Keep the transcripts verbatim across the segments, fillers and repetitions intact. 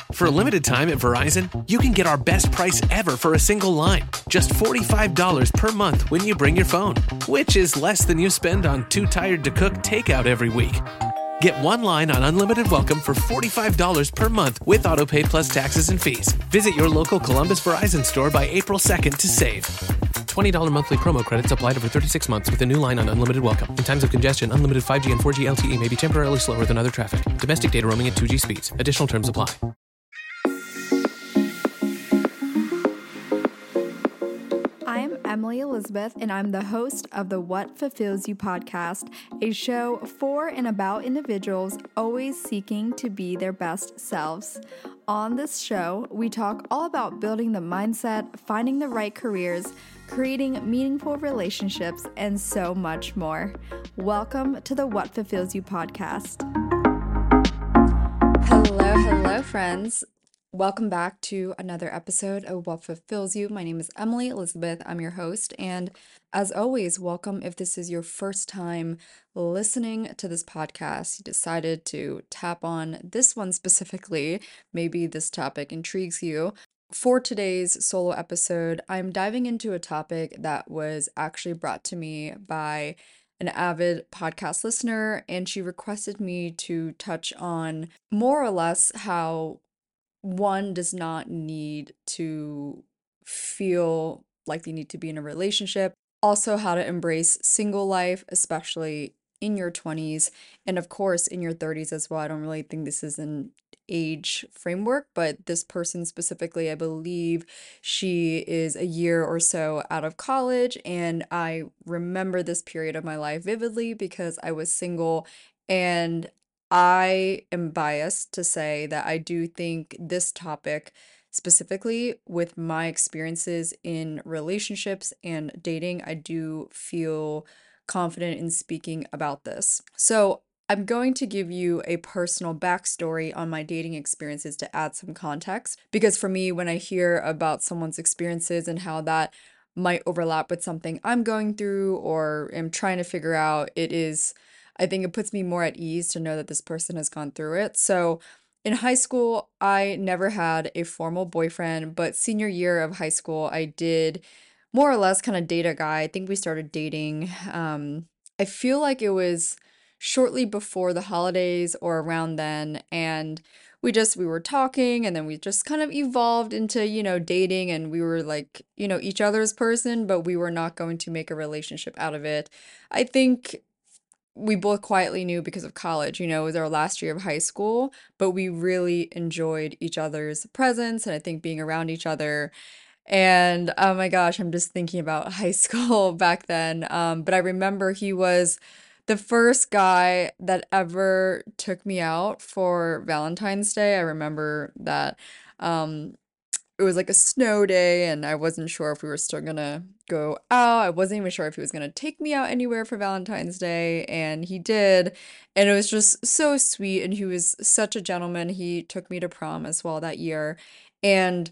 For a limited time at Verizon, you can get our best price ever for a single line. Just forty-five dollars per month when you bring your phone, which is less than you spend on Too Tired to Cook takeout every week. Get one line on Unlimited Welcome for forty-five dollars per month with AutoPay plus taxes and fees. Visit your local Columbus Verizon store by April second to save. twenty dollars monthly promo credits applied over thirty-six months with a new line on Unlimited Welcome. In times of congestion, unlimited five G and four G L T E may be temporarily slower than other traffic. Domestic data roaming at two G speeds. Additional terms apply. I'm Emily Elizabeth, and I'm the host of the What Fulfills You podcast, a show for and about individuals always seeking to be their best selves. On this show, we talk all about building the mindset, finding the right careers, creating meaningful relationships, and so much more. Welcome to the What Fulfills You podcast. Hello, hello, friends. Welcome back to another episode of What Fulfills You. My name is Emily Elizabeth. I'm your host. And as always, welcome if this is your first time listening to this podcast. You decided to tap on this one specifically. Maybe this topic intrigues you. For today's solo episode, I'm diving into a topic that was actually brought to me by an avid podcast listener, and she requested me to touch on more or less how one does not need to feel like they need to be in a relationship. Also, how to embrace single life, especially in your twenties, and of course in your thirties as well. I don't really think this is an age framework, but this person specifically, I believe she is a year or so out of college, and I remember this period of my life vividly because I was single, and I am biased to say that I do think this topic, specifically with my experiences in relationships and dating, I do feel confident in speaking about this. So I'm going to give you a personal backstory on my dating experiences to add some context, because for me, when I hear about someone's experiences and how that might overlap with something I'm going through or am trying to figure out, it is I think it puts me more at ease to know that this person has gone through it. So in high school, I never had a formal boyfriend, but senior year of high school, I did more or less kind of date a guy. I think we started dating. Um, I feel like it was shortly before the holidays or around then. And we just, we were talking, and then we just kind of evolved into, you know, dating, and we were like, you know, each other's person, but we were not going to make a relationship out of it. I think we both quietly knew because of college, you know, it was our last year of high school, but we really enjoyed each other's presence and I think being around each other. And oh my gosh, I'm just thinking about high school back then. Um, but I remember he was the first guy that ever took me out for Valentine's Day. I remember that. Um, it was like a snow day, and I wasn't sure if we were still gonna go out. I wasn't even sure if he was gonna take me out anywhere for Valentine's Day, and he did. And it was just so sweet, and he was such a gentleman. He took me to prom as well that year. And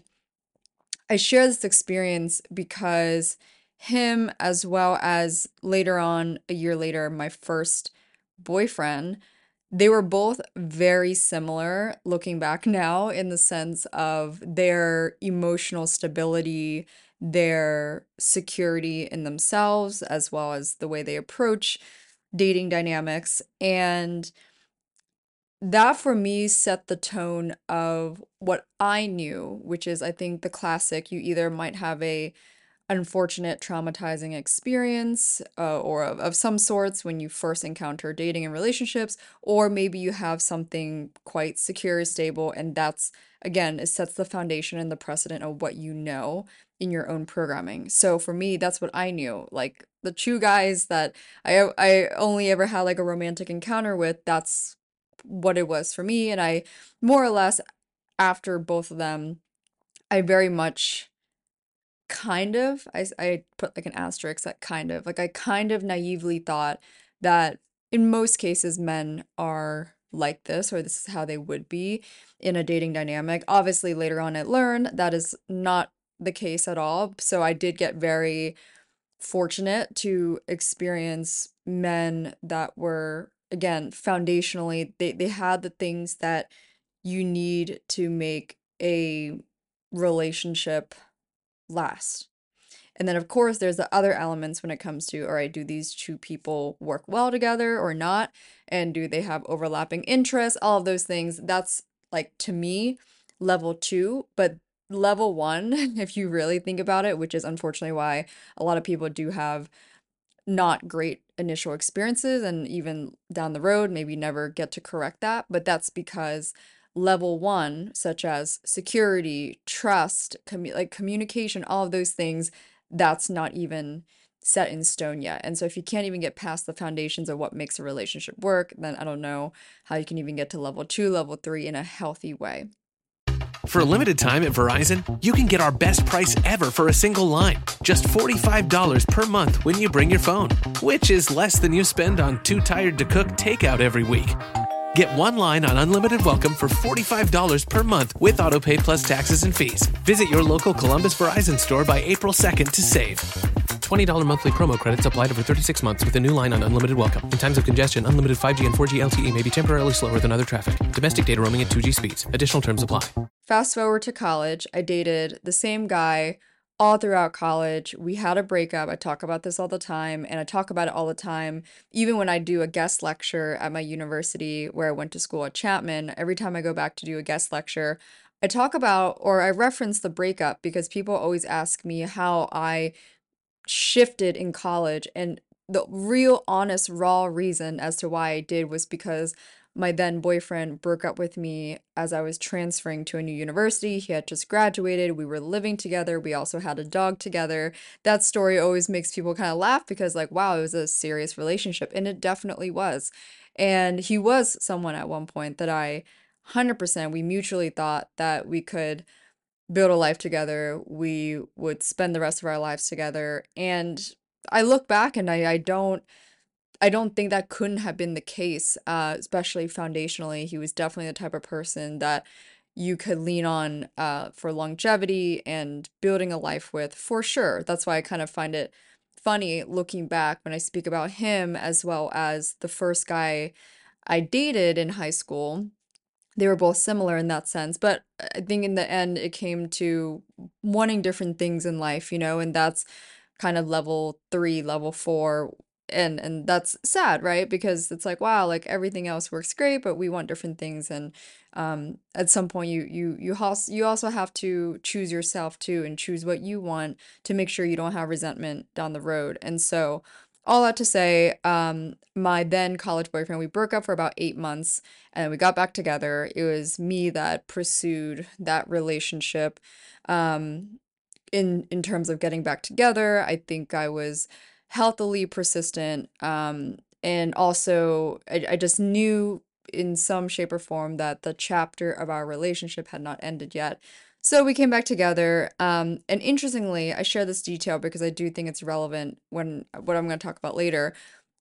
I share this experience because him, as well as later on, a year later, my first boyfriend, they were both very similar looking back now in the sense of their emotional stability, their security in themselves, as well as the way they approach dating dynamics. And that for me set the tone of what I knew, which is, I think, the classic. You either might have a unfortunate, traumatizing experience uh, or of, of some sorts when you first encounter dating and relationships, or maybe you have something quite secure, stable, and that's, again, it sets the foundation and the precedent of what you know in your own programming. So for me, that's what I knew. Like the two guys that I I only ever had like a romantic encounter with, that's what it was for me. And I more or less, after both of them, I very much kind of I, s- I put like an asterisk that kind of like I kind of naively thought that in most cases men are like this, or this is how they would be in a dating dynamic. Obviously later on I learned that is not the case at all. So I did get very fortunate to experience men that were, again, foundationally, they, they had the things that you need to make a relationship last. And then, of course, there's the other elements when it comes to, all right, do these two people work well together or not? And do they have overlapping interests? All of those things. That's like, to me, level two. But level one, if you really think about it, which is unfortunately why a lot of people do have not great initial experiences and even down the road maybe never get to correct that, but that's because level one, such as security, trust, commu- like communication, all of those things, that's not even set in stone yet. And so if you can't even get past the foundations of what makes a relationship work, then I don't know how you can even get to level two, level three in a healthy way. For a limited time at Verizon, you can get our best price ever for a single line. Just forty-five dollars per month when you bring your phone, which is less than you spend on Too Tired to Cook takeout every week. Get one line on Unlimited Welcome for forty-five dollars per month with AutoPay plus taxes and fees. Visit your local Columbus Verizon store by April second to save. twenty dollars monthly promo credits applied over thirty-six months with a new line on Unlimited Welcome. In times of congestion, unlimited five G and four G L T E may be temporarily slower than other traffic. Domestic data roaming at two G speeds. Additional terms apply. Fast forward to college, I dated the same guy all throughout college. We had a breakup. I talk about this all the time, and I talk about it all the time. Even when I do a guest lecture at my university where I went to school at Chapman, every time I go back to do a guest lecture, I talk about or I reference the breakup because people always ask me how I shifted in college. And the real, honest, raw reason as to why I did was because my then boyfriend broke up with me as I was transferring to a new university. He had just graduated. We were living together. We also had a dog together. That story always makes people kind of laugh because, like, wow, it was a serious relationship. And it definitely was. And he was someone at one point that I one hundred percent, we mutually thought that we could build a life together. We would spend the rest of our lives together. And I look back and I, I don't I don't think that couldn't have been the case, uh, especially foundationally. He was definitely the type of person that you could lean on uh, for longevity and building a life with, for sure. That's why I kind of find it funny looking back when I speak about him as well as the first guy I dated in high school. They were both similar in that sense, but I think in the end it came to wanting different things in life, you know, and that's kind of level three, level four, and and that's sad, right? Because it's like, wow, like everything else works great, but we want different things, and um, at some point you you you also you also have to choose yourself too, and choose what you want to make sure you don't have resentment down the road. And so, all that to say, um, my then college boyfriend, we broke up for about eight months, and we got back together. It was me that pursued that relationship. Um, in in terms of getting back together. I think I was healthily persistent. Um, and also I, I just knew in some shape or form that the chapter of our relationship had not ended yet. So we came back together. Um, and interestingly, I share this detail because I do think it's relevant when what I'm going to talk about later.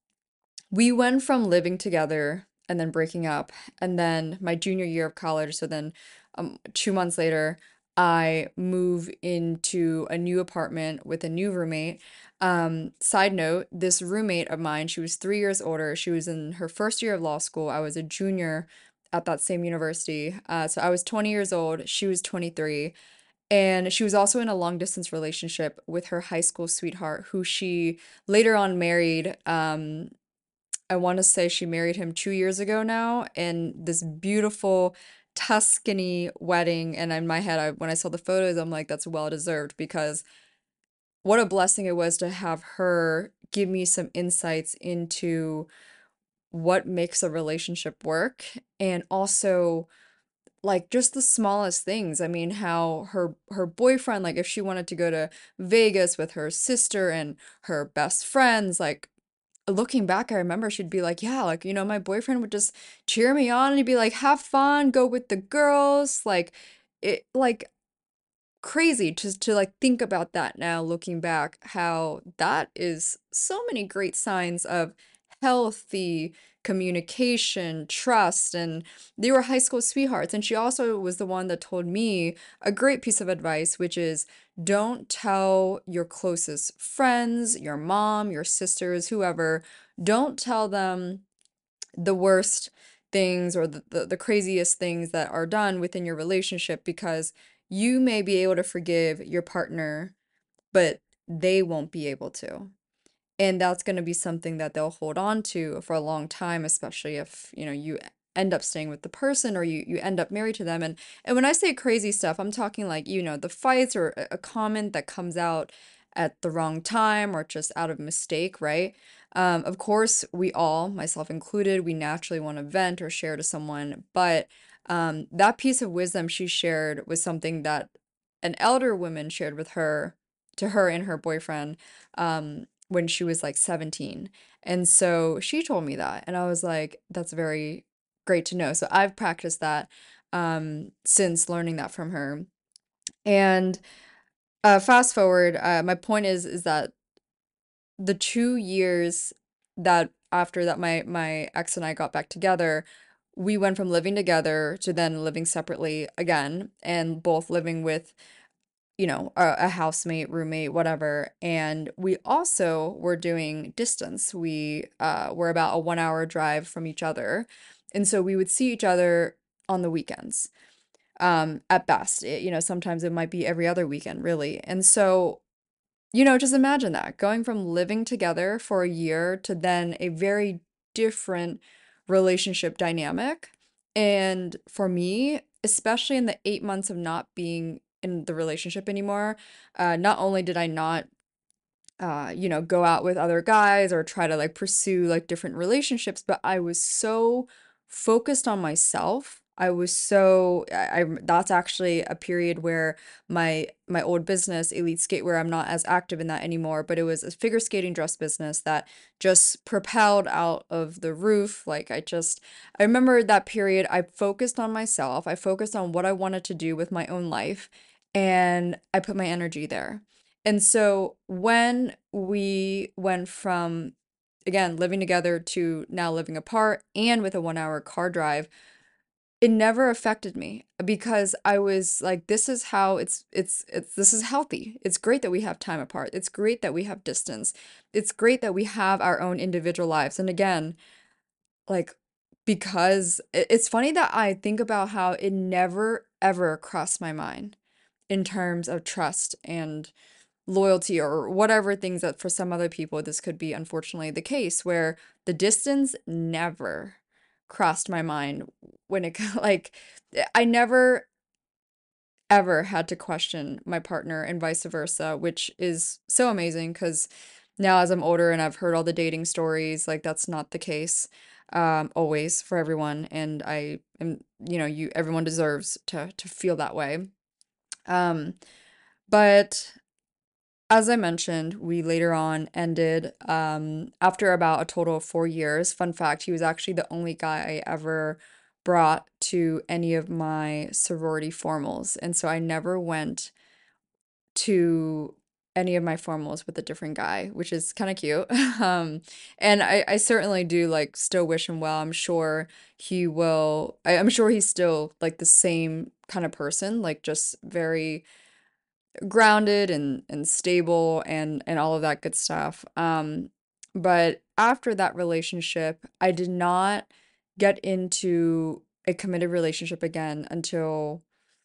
We went from living together and then breaking up, and then my junior year of college. So then, um, two months later, I move into a new apartment with a new roommate. Um, side note, this roommate of mine, she was three years older. She was in her first year of law school. I was a junior at that same university. Uh, so I was twenty years old. She was twenty-three. And she was also in a long distance relationship with her high school sweetheart, who she later on married. Um, I want to say she married him two years ago now, and this beautiful Tuscany wedding. And in my head, I, when I saw the photos, I'm like, that's well deserved because what a blessing it was to have her give me some insights into what makes a relationship work, and also like just the smallest things. I mean, how her her boyfriend, like if she wanted to go to Vegas with her sister and her best friends, like looking back, I remember she'd be like, yeah, like, you know, my boyfriend would just cheer me on and he'd be like, have fun, go with the girls. Like, it, like, crazy just to like think about that now, looking back, how that is so many great signs of healthy communication, trust, and they were high school sweethearts. And she also was the one that told me a great piece of advice, which is don't tell your closest friends, your mom, your sisters, whoever, don't tell them the worst things or the, the, the craziest things that are done within your relationship, because you may be able to forgive your partner, but they won't be able to. And that's going to be something that they'll hold on to for a long time, especially if, you know, you end up staying with the person, or you, you end up married to them. And and when I say crazy stuff, I'm talking like, you know, the fights, or a a comment that comes out at the wrong time, or just out of mistake, right? Um, of course, we all, myself included, we naturally want to vent or share to someone, but um, that piece of wisdom she shared was something that an elder woman shared with her, to her and her boyfriend, um, when she was like seventeen. And so she told me that, and I was like, that's very great to know. So I've practiced that um, since learning that from her. And uh, fast forward, uh, my point is is that the two years that after that my my ex and I got back together, we went from living together to then living separately again, and both living with, you know, a, a housemate, roommate, whatever. And we also were doing distance. We uh, were about a one hour drive from each other. And so we would see each other on the weekends, um, at best. It- you know, sometimes it might be every other weekend, really. And so, you know, just imagine that, going from living together for a year to then a very different relationship dynamic. And for me, especially in the eight months of not being in the relationship anymore, uh, not only did I not uh, you know, go out with other guys or try to like pursue like different relationships, but I was so focused on myself. I was so I, I that's actually a period where my my old business, Elite Skatewear, I'm not as active in that anymore, but it was a figure skating dress business that just propelled out of the roof. Like I just I remember that period, I focused on myself. I focused on what I wanted to do with my own life, and I put my energy there. And so when we went from, again, living together to now living apart and with a one hour car drive, it never affected me, because I was like, this is how it's, it's, it's, this is healthy. It's great that we have time apart. It's great that we have distance. It's great that we have our own individual lives. And again, like, because it- it's funny that I think about how it never, ever crossed my mind in terms of trust and loyalty, or whatever things that for some other people this could be unfortunately the case, where the distance never crossed my mind when it like I never ever had to question my partner and vice versa, which is so amazing, because now as I'm older and I've heard all the dating stories, like that's not the case um always for everyone. And I am, you know, you everyone deserves to to feel that way. um but as I mentioned, we later on ended um, after about a total of four years. Fun fact, he was actually the only guy I ever brought to any of my sorority formals. And so I never went to any of my formals with a different guy, which is kind of cute. Um, and I, I certainly do like still wish him well. I'm sure he will, I, I'm sure he's still like the same kind of person, like just very grounded and and stable and and all of that good stuff. Um, but after that relationship, I did not get into a committed relationship again until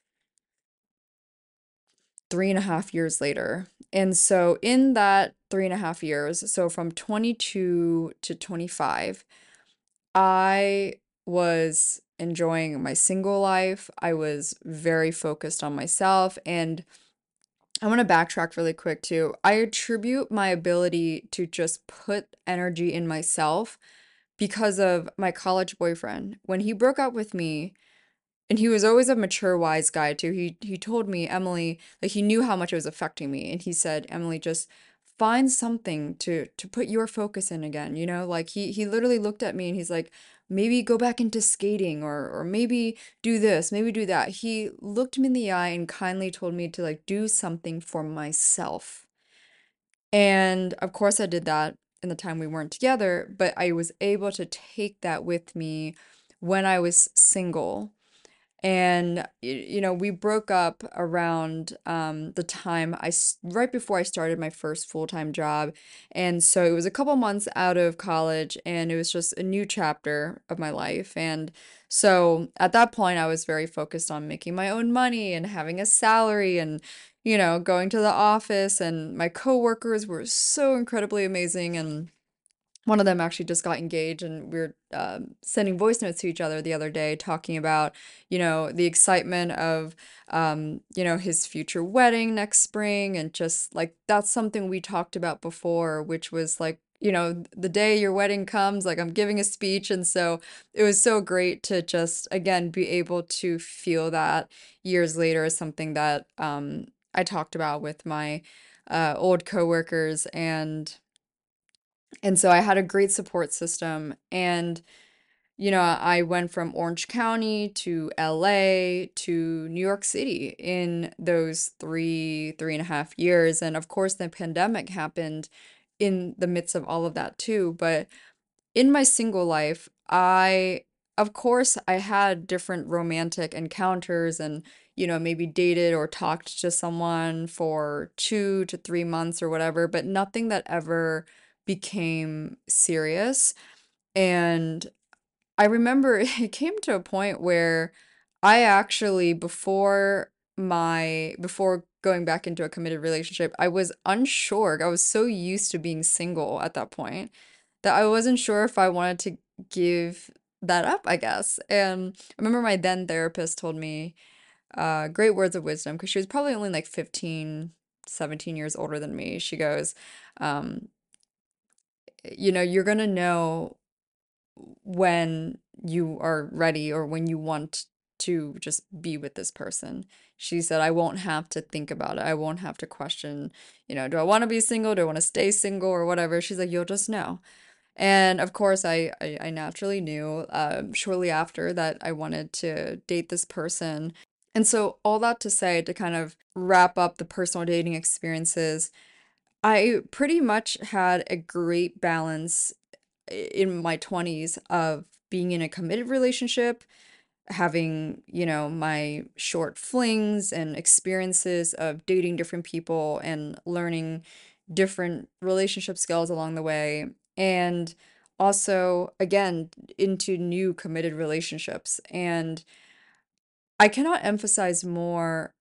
three and a half years later. And so in that three and a half years, so from twenty-two to twenty-five, I was enjoying my single life. I was very focused on myself, and I want to backtrack really quick too. I attribute my ability to just put energy in myself because of my college boyfriend. When he broke up with me, and he was always a mature, wise guy too. He he told me, Emily, like he knew how much it was affecting me, and he said, Emily, just find something to to put your focus in again. You know, like he he literally looked at me and he's like, maybe go back into skating, or or maybe do this, maybe do that. He looked me in the eye and kindly told me to like do something for myself. And of course, I did that in the time we weren't together, but I was able to take that with me when I was single. And y- you know, we broke up around um, the time I s- right before I started my first full-time job. And so it was a couple months out of college, and it was just a new chapter of my life. And so at that point, I was very focused on making my own money and having a salary and, you know, going to the office. And my coworkers were so incredibly amazing. And one of them actually just got engaged, and we were um, sending voice notes to each other the other day, talking about, you know, the excitement of, um, you know, his future wedding next spring. And just like that's something we talked about before, which was like, you know, the day your wedding comes, like I'm giving a speech. And so it was so great to just, again, be able to feel that years later is something that um, I talked about with my uh, old coworkers. And and so I had a great support system. And, you know, I went from Orange County to L A to New York City in those three, three and a half years. And of course, the pandemic happened in the midst of all of that too. But in my single life, I, of course, I had different romantic encounters and, you know, maybe dated or talked to someone for two to three months or whatever, but nothing that ever became serious. And I remember it came to a point where I actually, before my, before going back into a committed relationship, I was unsure. I was so used to being single at that point that I wasn't sure if I wanted to give that up, I guess. And I remember my then therapist told me uh, great words of wisdom, because she was probably only like fifteen, seventeen years older than me. She goes, um, you know, you're gonna know when you are ready or when you want to just be with this person. She said, I won't have to think about it. I won't have to question, you know, do I want to be single? Do I want to stay single or whatever? She's like, you'll just know. And of course, I, I, I naturally knew um, shortly after that I wanted to date this person. And so, all that to say, to kind of wrap up the personal dating experiences, I pretty much had a great balance in my twenties of being in a committed relationship, having, you know, my short flings and experiences of dating different people and learning different relationship skills along the way. And also, again, into new committed relationships. And I cannot emphasize more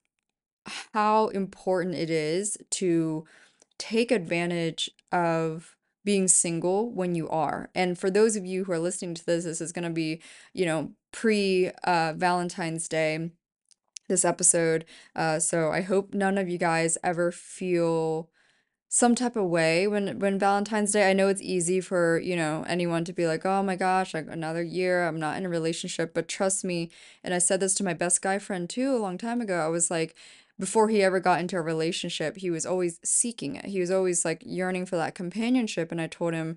how important it is to take advantage of being single when you are. And for those of you who are listening to this, this is going to be, you know, pre uh, Valentine's Day, this episode. Uh, so I hope none of you guys ever feel some type of way when when Valentine's Day. I know it's easy for, you know, anyone to be like, "Oh my gosh, like another year, I'm not in a relationship." But trust me, and I said this to my best guy friend too a long time ago. I was like, before he ever got into a relationship, he was always seeking it. He was always like yearning for that companionship, and I told him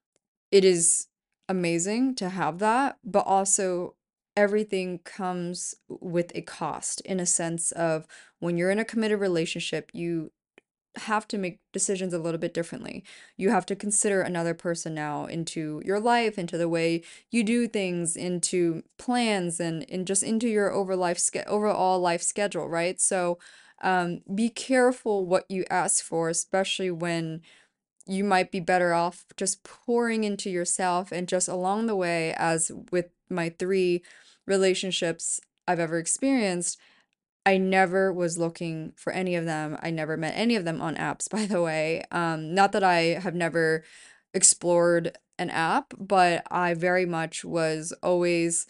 it is amazing to have that, but also everything comes with a cost, in a sense of when you're in a committed relationship, you have to make decisions a little bit differently. You have to consider another person now into your life, into the way you do things, into plans, and, and just into your over life ske- overall life schedule, right? So um, be careful what you ask for, especially when you might be better off just pouring into yourself. And just along the way, as with my three relationships I've ever experienced, I never was looking for any of them. I never met any of them on apps, by the way. Um, not that I have never explored an app, but I very much was always,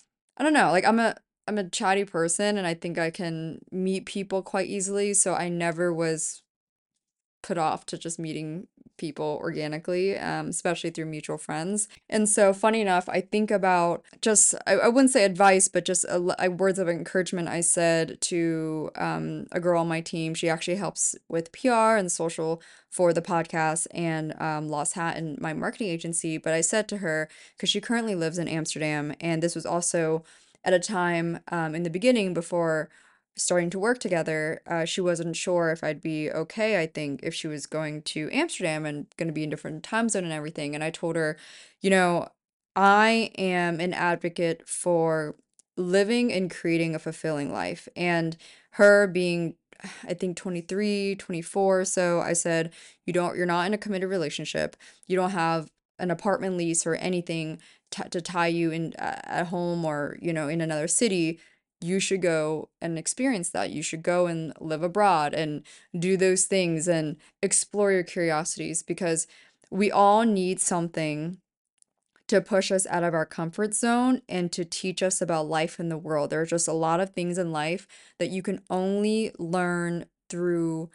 I don't know, like I'm a I'm a chatty person, and I think I can meet people quite easily, so I never was put off to just meeting people organically, um, especially through mutual friends. And so, funny enough, I think about just, I, I wouldn't say advice, but just a, l- a words of encouragement I said to um, a girl on my team. She actually helps with P R and social for the podcast and um, Lost Hat and my marketing agency. But I said to her, because she currently lives in Amsterdam, and this was also at a time um, in the beginning before starting to work together, uh, she wasn't sure if I'd be okay, I think, if she was going to Amsterdam and going to be in different time zone and everything. And I told her, you know, I am an advocate for living and creating a fulfilling life. And her being, I think, twenty-three, twenty-four. So I said, you don't, you're not in a committed relationship. You don't have an apartment lease or anything t to tie you in uh, at home or, you know, in another city. You should go and experience that. You should go and live abroad and do those things and explore your curiosities, because we all need something to push us out of our comfort zone and to teach us about life in the world. There are just a lot of things in life that you can only learn through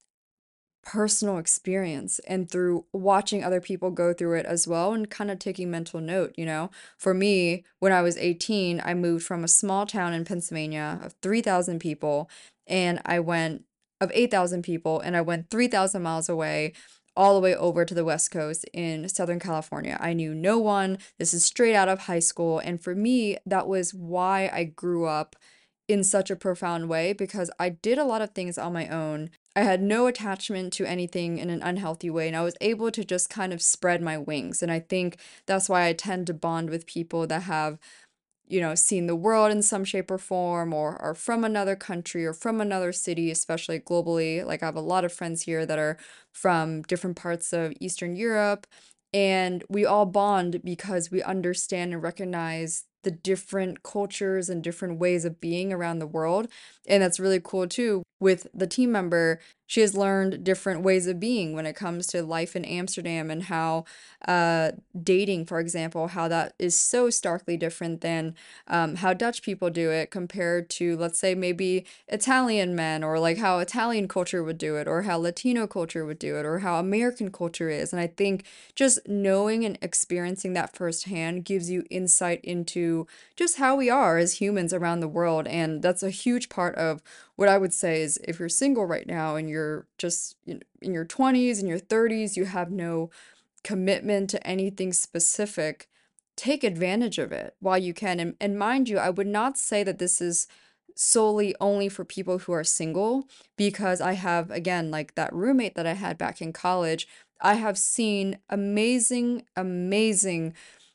personal experience and through watching other people go through it as well, and kind of taking mental note, you know. For me, when I was eighteen, I moved from a small town in Pennsylvania of three thousand people, and I went of eight thousand people, and I went three thousand miles away, all the way over to the West Coast in Southern California. I knew no one. This is straight out of high school. And for me, that was why I grew up in such a profound way, because I did a lot of things on my own. I had no attachment to anything in an unhealthy way, and I was able to just kind of spread my wings. And I think that's why I tend to bond with people that have, you know, seen the world in some shape or form, or are from another country or from another city, especially globally. Like, I have a lot of friends here that are from different parts of Eastern Europe, and we all bond because we understand and recognize the different cultures and different ways of being around the world. And that's really cool too. With the team member, she has learned different ways of being when it comes to life in Amsterdam, and how uh, dating, for example, how that is so starkly different than um, how Dutch people do it compared to, let's say, maybe Italian men, or like how Italian culture would do it, or how Latino culture would do it, or how American culture is. And I think just knowing and experiencing that firsthand gives you insight into just how we are as humans around the world. And that's a huge part of what I would say is, if you're single right now and you're just, you know, in your twenties and your thirties, you have no commitment to anything specific, take advantage of it while you can. And, and mind you, I would not say that this is solely only for people who are single, because I have, again, like that roommate that I had back in college, I have seen amazing, amazing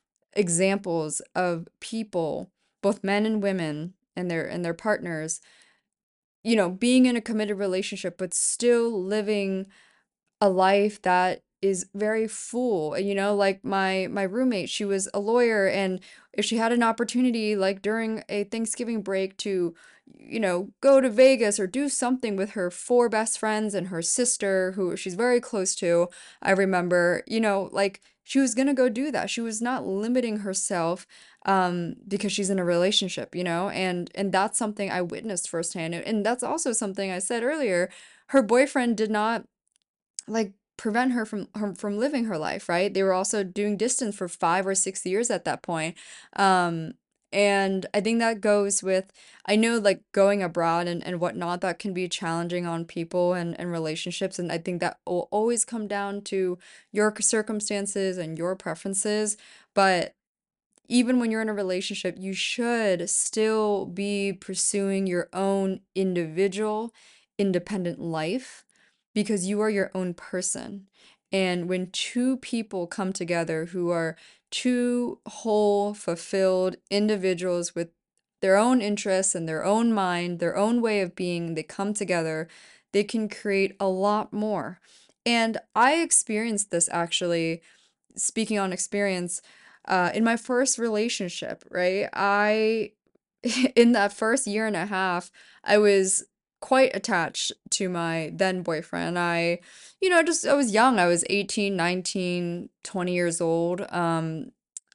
examples of people, both men and women, and their and their partners, you know, being in a committed relationship, but still living a life that is very full. You know, like my my roommate, she was a lawyer, and if she had an opportunity like during a Thanksgiving break to, you know, go to Vegas or do something with her four best friends and her sister who she's very close to, I remember, you know, like she was gonna go do that. She was not limiting herself um because she's in a relationship, you know. And and that's something I witnessed firsthand. And that's also something I said earlier. Her boyfriend did not like prevent her from her from living her life, right? They were also doing distance for five or six years at that point. Um, and I think that goes with, I know like going abroad and, and whatnot, that can be challenging on people and, and relationships. And I think that will always come down to your circumstances and your preferences. But even when you're in a relationship, you should still be pursuing your own individual, independent life, because you are your own person. And when two people come together who are two whole, fulfilled individuals with their own interests and their own mind, their own way of being, they come together, they can create a lot more. And I experienced this actually, speaking on experience, uh, in my first relationship, right? I, in that first year and a half, I was quite attached to my then boyfriend. I, you know, just, I was young. I was eighteen, nineteen, twenty years old. Um,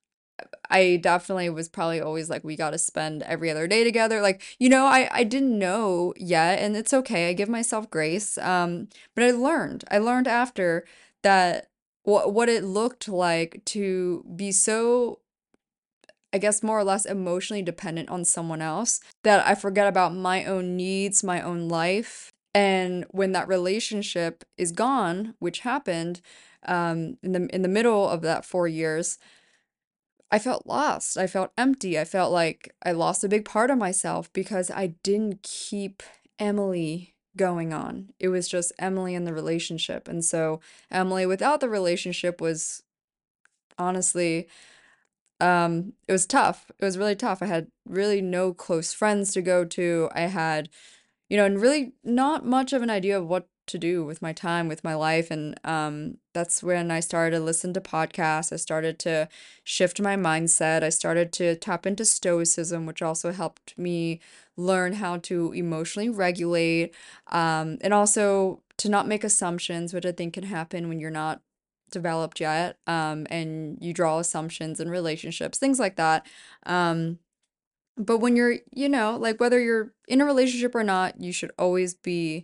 I definitely was probably always like, we got to spend every other day together. Like, you know, I, I didn't know yet, and it's okay. I give myself grace. Um, but I learned, I learned after that what what it looked like to be so, I guess, more or less emotionally dependent on someone else, that I forget about my own needs, my own life. And when that relationship is gone, which happened um, in the in the middle of that four years, I felt lost. I felt empty. I felt like I lost a big part of myself because I didn't keep Emily going on. It was just Emily and the relationship. And so Emily without the relationship was honestly um, it was tough. It was really tough. I had really no close friends to go to. I had, you know, and really not much of an idea of what to do with my time, with my life. And um, that's when I started to listen to podcasts. I started to shift my mindset. I started to tap into stoicism, which also helped me learn how to emotionally regulate, um, and also to not make assumptions, which I think can happen when you're not developed yet, um, and you draw assumptions in relationships, things like that. Um, but when you're, you know, like whether you're in a relationship or not, you should always be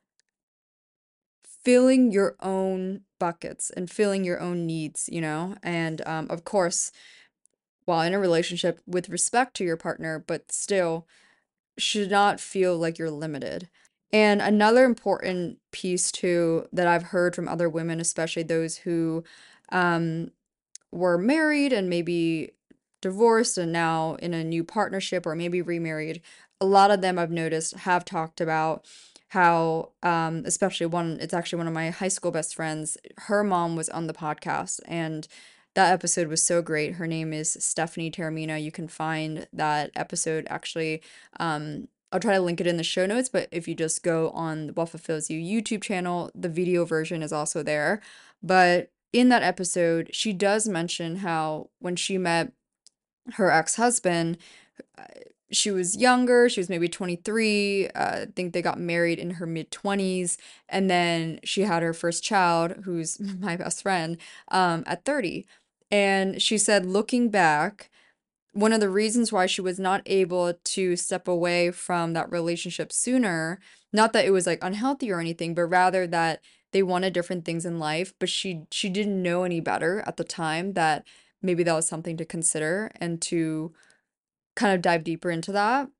filling your own buckets and filling your own needs, you know? And um, of course, while in a relationship with respect to your partner, but still should not feel like you're limited. And another important piece too that I've heard from other women, especially those who um, were married and maybe divorced and now in a new partnership or maybe remarried, a lot of them I've noticed have talked about how, um, especially one, it's actually one of my high school best friends, her mom was on the podcast and that episode was so great. Her name is Stephanie Terramina. You can find that episode actually. Um, I'll try to link it in the show notes, but if you just go on the What Fulfills You YouTube channel, the video version is also there. But in that episode, she does mention how when she met her ex-husband, uh, she was younger, she was maybe twenty-three. Uh, I think they got married in her mid twenties, and then she had her first child, who's my best friend, um, at thirty. And she said, looking back, one of the reasons why she was not able to step away from that relationship sooner, not that it was like unhealthy or anything, but rather that they wanted different things in life, but she she didn't know any better at the time that maybe that was something to consider and to kind of dive deeper into that.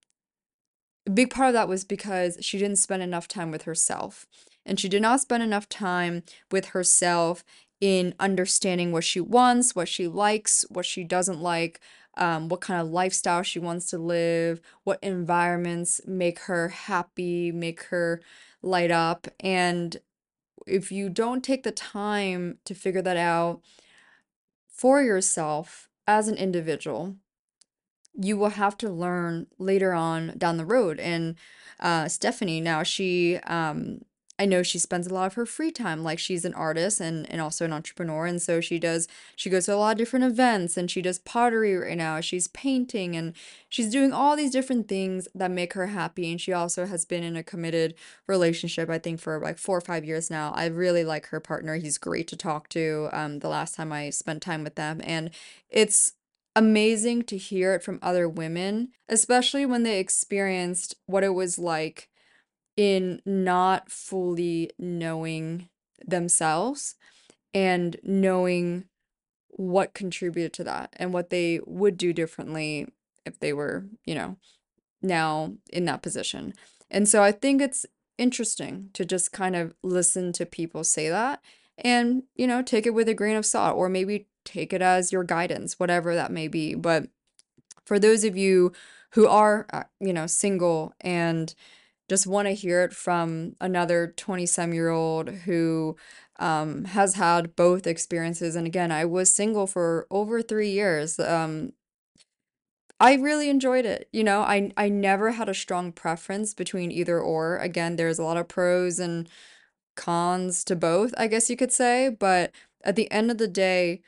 A big part of that was because she didn't spend enough time with herself. And she did not spend enough time with herself in understanding what she wants, what she likes, what she doesn't like, um, what kind of lifestyle she wants to live, what environments make her happy, make her light up. And if you don't take the time to figure that out for yourself as an individual, you will have to learn later on down the road. And uh, Stephanie, now she, um, I know she spends a lot of her free time, like she's an artist and, and also an entrepreneur. And so she does, she goes to a lot of different events and she does pottery right now. She's painting and she's doing all these different things that make her happy. And she also has been in a committed relationship, I think, for like four or five years now. I really like her partner. He's great to talk to. Um, the last time I spent time with them. And it's amazing to hear it from other women, especially when they experienced what it was like in not fully knowing themselves and knowing what contributed to that and what they would do differently if they were, you know, now in that position. And so I think it's interesting to just kind of listen to people say that and, you know, take it with a grain of salt or maybe take it as your guidance, whatever that may be. But for those of you who are, uh, you know, single and just want to hear it from another twenty some year old who um, has had both experiences. And again, I was single for over three years. Um, I really enjoyed it. You know, I I never had a strong preference between either or. Again, there's a lot of pros and cons to both, I guess you could say, but at the end of the day,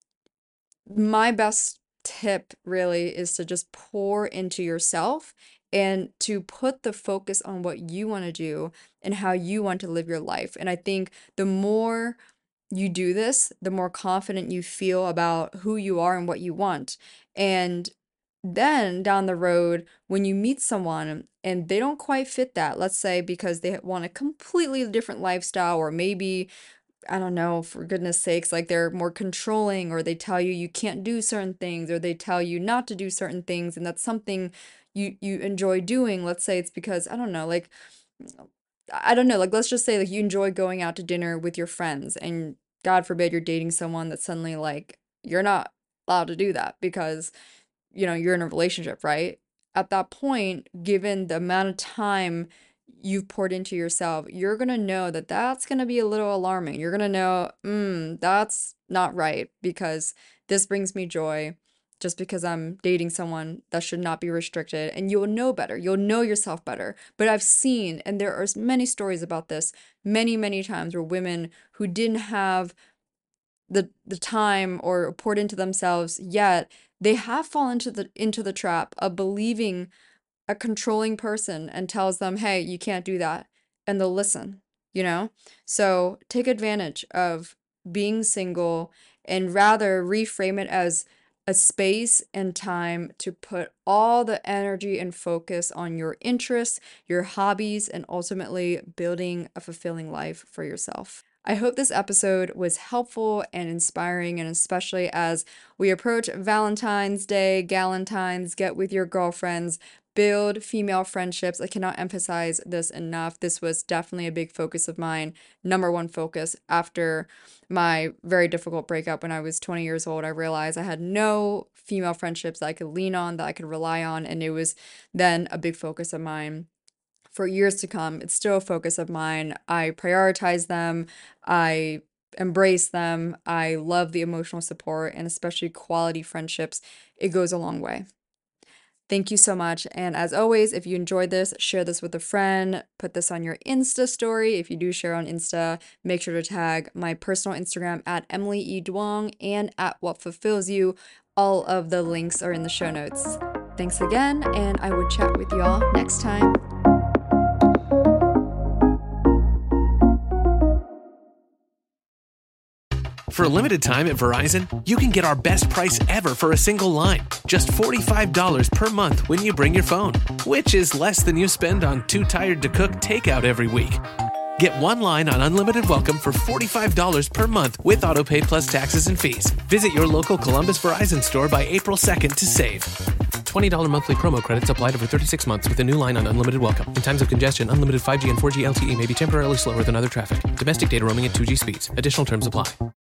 my best tip really is to just pour into yourself and to put the focus on what you want to do and how you want to live your life. And I think the more you do this, the more confident you feel about who you are and what you want. And then down the road, when you meet someone and they don't quite fit that, let's say because they want a completely different lifestyle, or maybe, I don't know, for goodness sakes, like they're more controlling, or they tell you you can't do certain things, or they tell you not to do certain things, and that's something you you enjoy doing. Let's say it's because, I don't know, like I don't know, like let's just say like you enjoy going out to dinner with your friends, and God forbid you're dating someone that suddenly like you're not allowed to do that because you know you're in a relationship, right? At that point, given the amount of time you've poured into yourself, you're gonna know that that's gonna be a little alarming. You're gonna know, mm, that's not right because this brings me joy. just because I'm dating someone, that should not be restricted. And you'll know better. You'll know yourself better. But I've seen, and there are many stories about this, many, many times where women who didn't have the the time or poured into themselves yet, they have fallen into the into the trap of believing a controlling person and tells them, hey, you can't do that. And they'll listen, you know? So take advantage of being single and rather reframe it as a space and time to put all the energy and focus on your interests, your hobbies, and ultimately building a fulfilling life for yourself. I hope this episode was helpful and inspiring, and especially as we approach Valentine's Day, Galentine's, get with your girlfriends, build female friendships. I cannot emphasize this enough. This was definitely a big focus of mine, number one focus. After my very difficult breakup when I was twenty years old, I realized I had no female friendships that I could lean on, that I could rely on, and it was then a big focus of mine. For years to come, it's still a focus of mine. I prioritize them. I embrace them. I love the emotional support and especially quality friendships. It goes a long way. Thank you so much. And as always, if you enjoyed this, share this with a friend. Put this on your Insta story. If you do share on Insta, make sure to tag my personal Instagram at Emily E. Duong and at What Fulfills You. All of the links are in the show notes. Thanks again, and I will chat with y'all next time. For a limited time at Verizon, you can get our best price ever for a single line. Just forty-five dollars per month when you bring your phone, which is less than you spend on Too Tired to Cook takeout every week. Get one line on Unlimited Welcome for forty-five dollars per month with AutoPay plus taxes and fees. Visit your local Columbus Verizon store by April second to save. twenty dollars monthly promo credits applied over thirty-six months with a new line on Unlimited Welcome. In times of congestion, unlimited five G and four G L T E may be temporarily slower than other traffic. Domestic data roaming at two G speeds. Additional terms apply.